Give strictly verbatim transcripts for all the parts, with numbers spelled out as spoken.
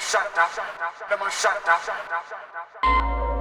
shut up, let me shut up.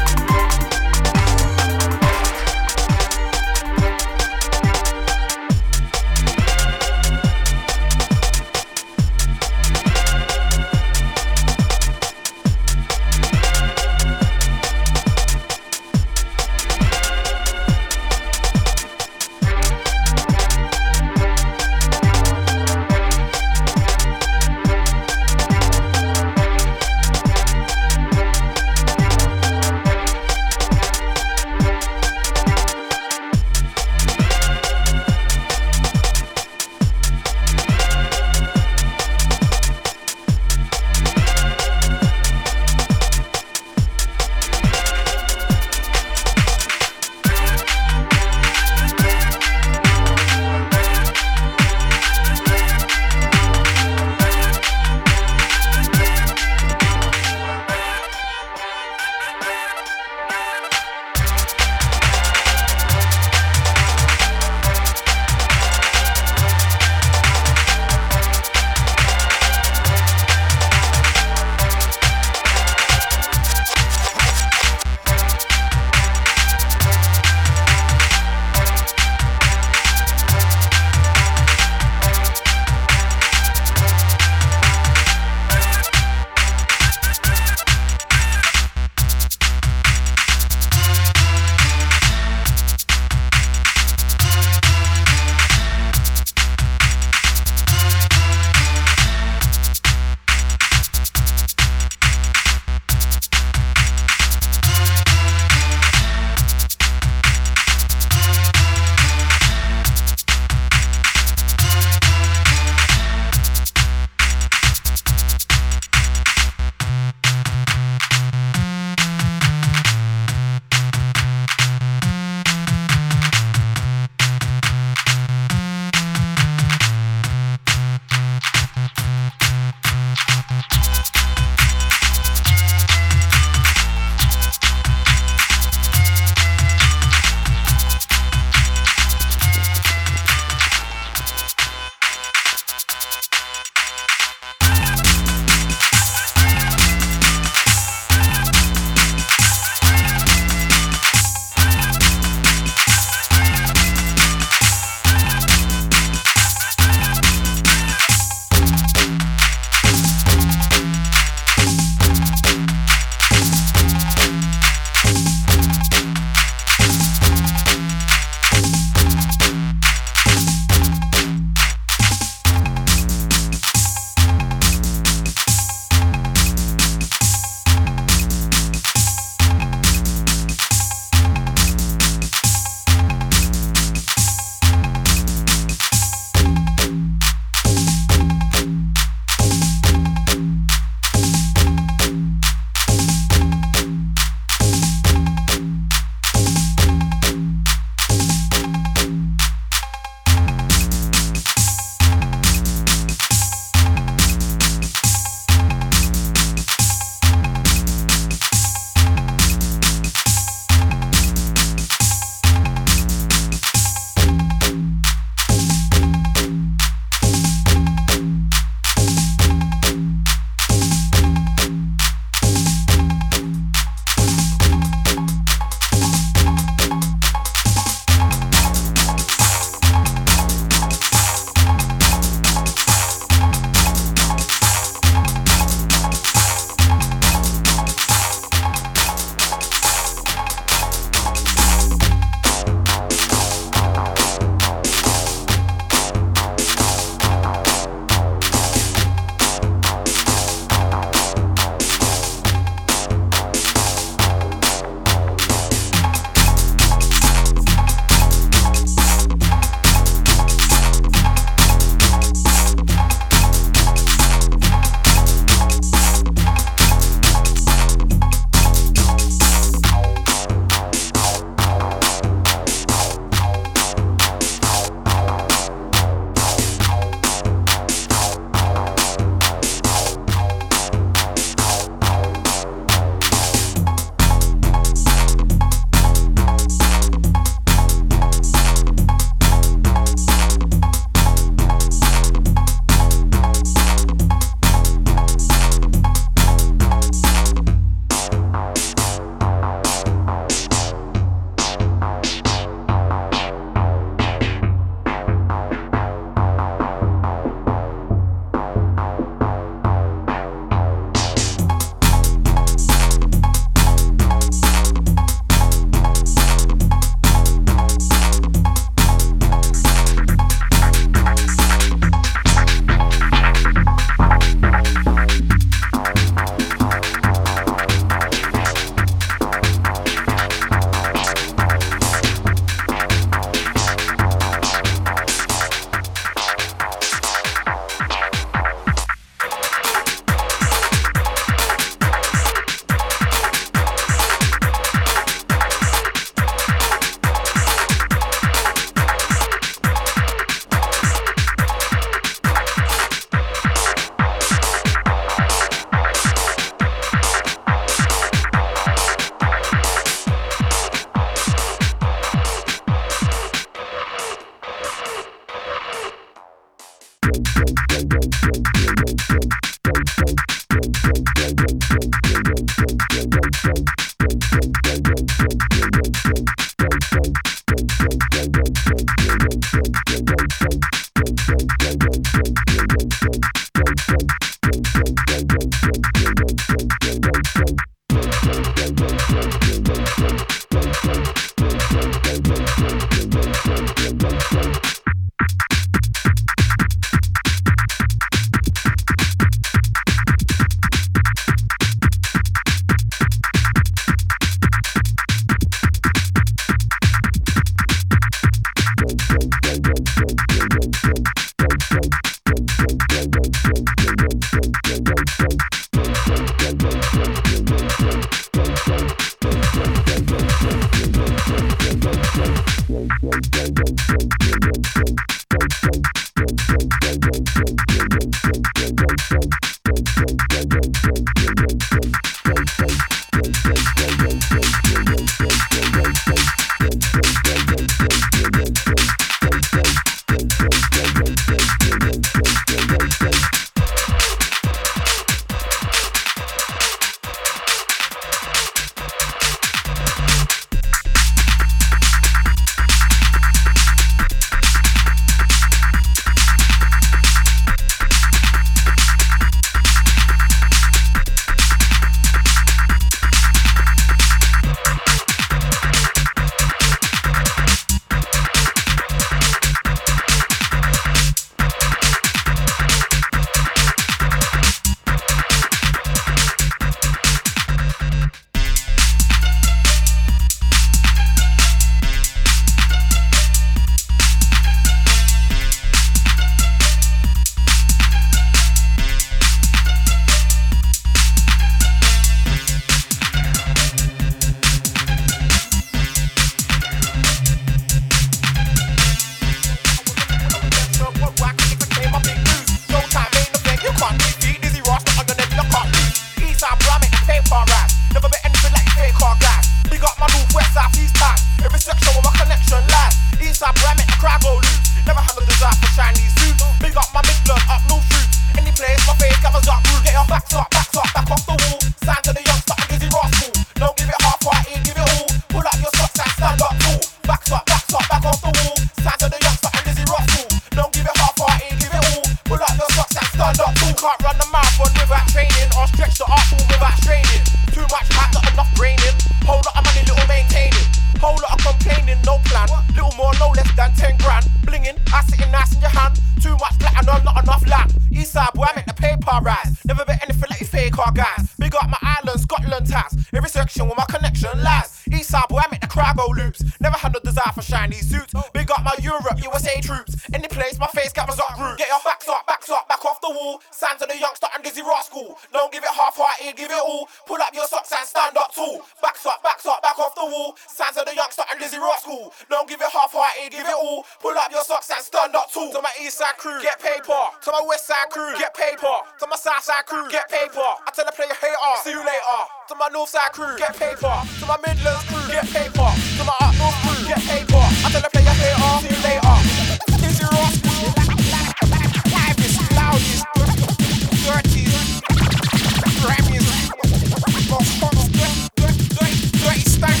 your backs up, backs up, back off the wall. Sign to the youngster and Dizzy Rascal. Don't give it half-hearted, give it all. Pull up your socks and stand up tall. Backs up, backs up, back off the wall. Sign to the youngster and Dizzy Rascal. Don't give it half-hearted, give it all. Pull up your socks and stand up tall. Can't run the marathon without training, or stretch the arsenal without straining. Too much hype, not enough braining. Whole lot of money, little maintaining. Whole lot of complaining, no plan. Little more, no less than ten grand. Blinging, I sitting nice in your hand. Too much black and not enough land. Eastside boy, I make the paper rise. Never bet anything like you fake car guys. Big up my island, Scotland ties. Every section where my connection lies. Eastside boy, I make the crowd go loops. Never had no desire for shiny suits. Big up my Europe, U S A troops. Any place, my face cameras up group. Get your backs up, backs up, back off the wall. Sign to the youngster and Dizzy Rascal. Don't give it half-hearted, give it all. Pull up your socks and stand up tall. Backs up, backs up, back off the wall. Sign to the youngster and Dizzy Rascal. Don't give it half-hearted, give it all. Pull up your socks and stand up tall. To my east side crew, get paper. To my west side crew, get paper. To my south side crew, get paper. I tell the player hater, see you later. To my north side crew, get paper. To my Midlands crew, get paper. To my up north crew, get paper. I tell the player hater, see you later. Dizzy Rascal, livest, loudest, dirtiest, grimiest, most hot, dirty stank.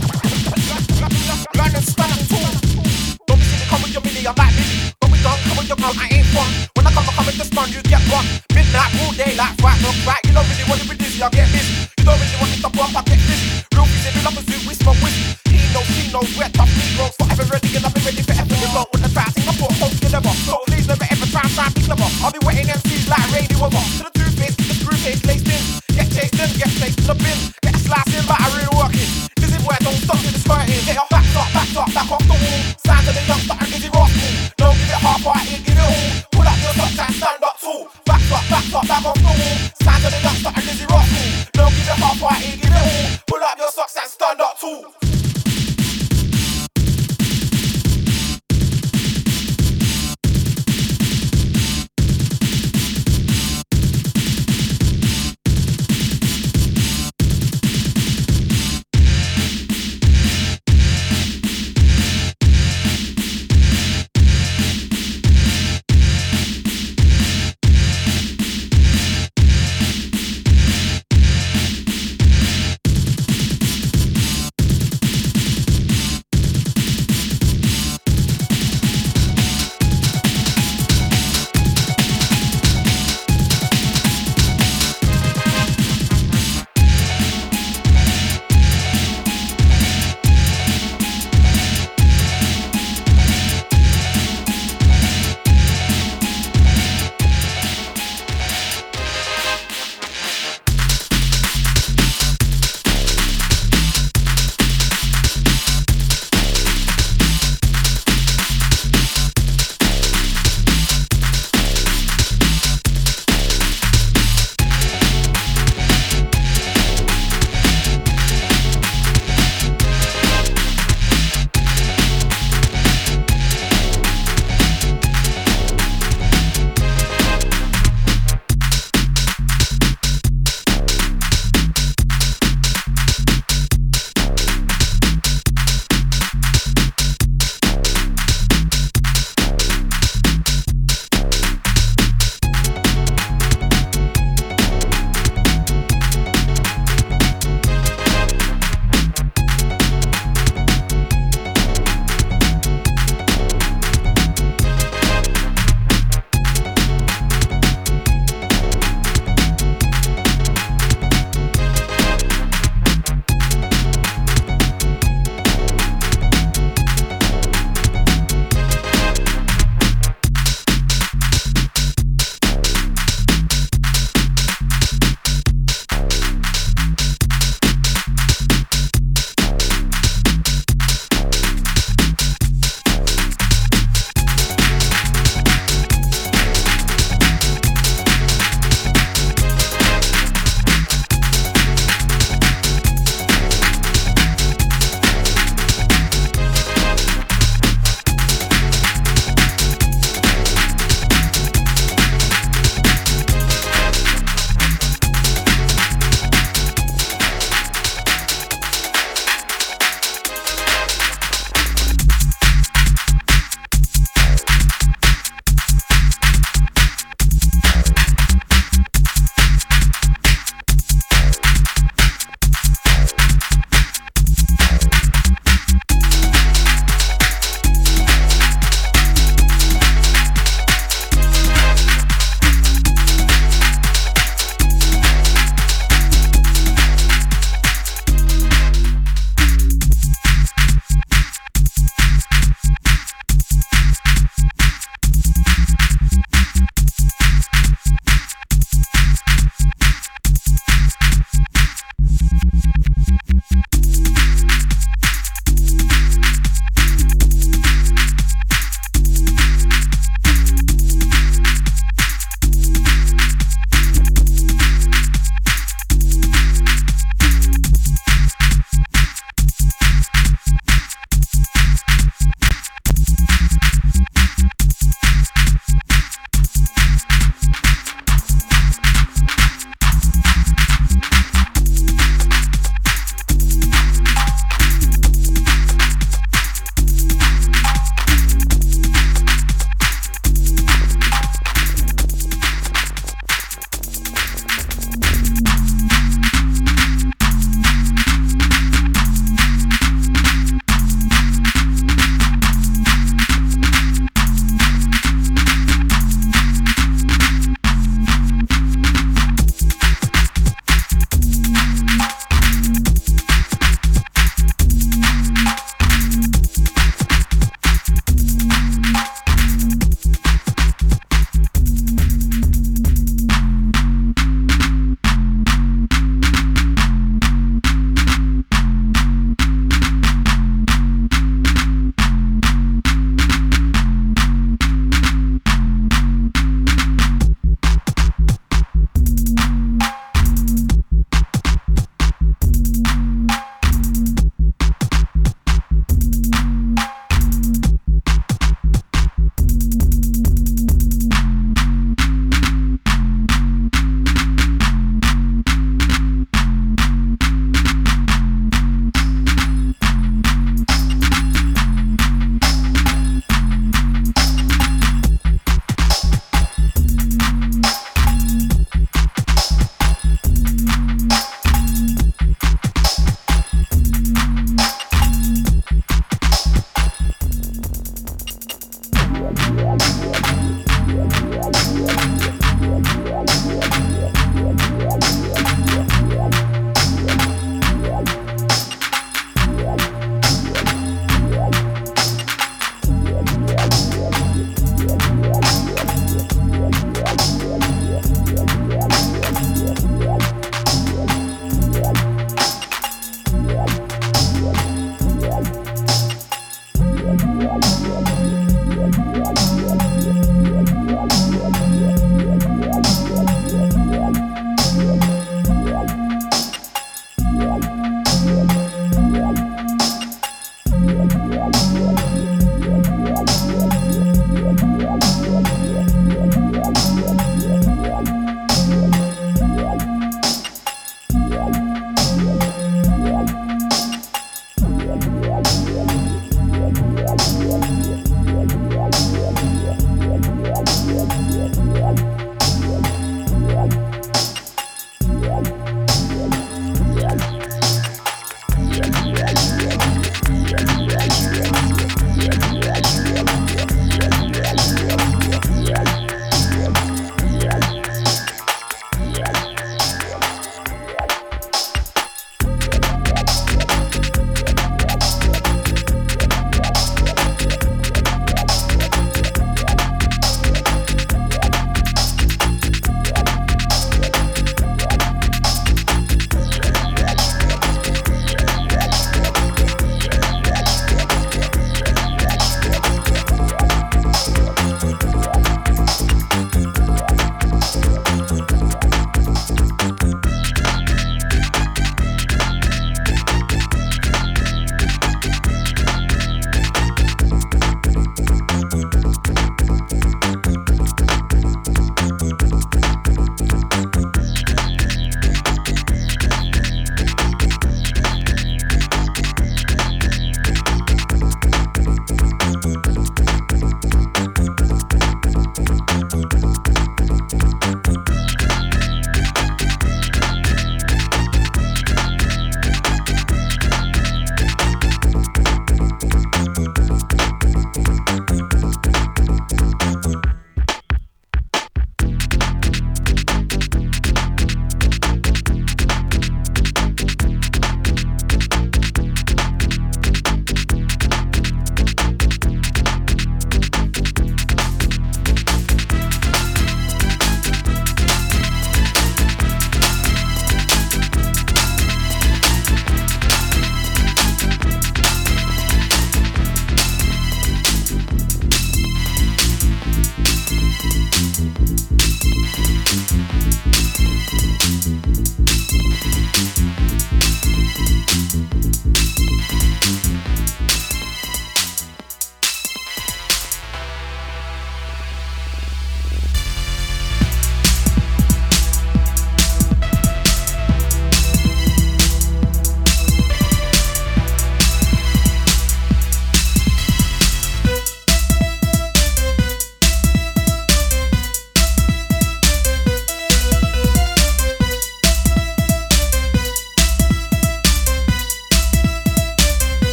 London stand up tall. Don't be silly, come with your mini, I'm like Millie. When we done, come with your girl, I ain't fun. When I come, I come with the stun, you get one. Midnight, all day, like right, look right. You don't really want to be dizzy, I get busy. You don't really want me to bump, I get busy. Real busy, real up a zoo, we smoke whiskey. He knows, she knows, wet up, Negroes. Forever ready, and I've been ready forever. You know, when I try, I think I put hope together. So please never ever try and try and be clever. I'll be wetting M Cs like rainy weather. To the toothpaste, keep the screw face laced in. Get chased in, get placed in the bin. Get a slice in, but I really working. Dizzy boy, don't stop till it's hurting. Get your backs up, backs up, back off the wall. Sign to the youngster and Dizzy Rascal. Don't give it half-hearted, give it all. Pull up your socks and stand up tall. Backs up, backs up, back off the wall. Sign to the youngster and Dizzy Rascal.